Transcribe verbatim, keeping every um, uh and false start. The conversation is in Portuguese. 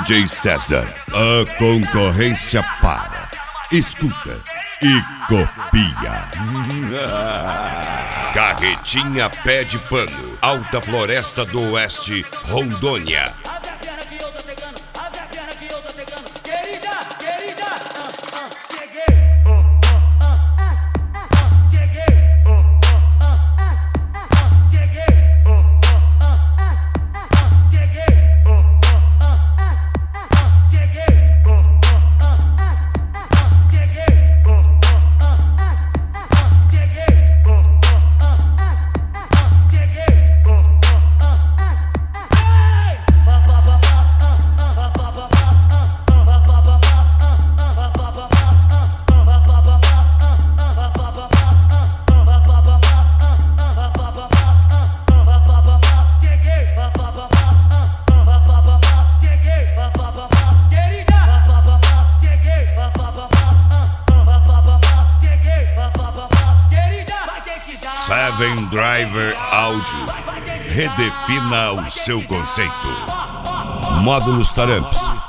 J César, a concorrência para, escuta e copia. Carretinha Pé de Pano, Alta Floresta do Oeste, Rondônia. Seven Driver Audio. Redefina o seu conceito. Módulos Taramps,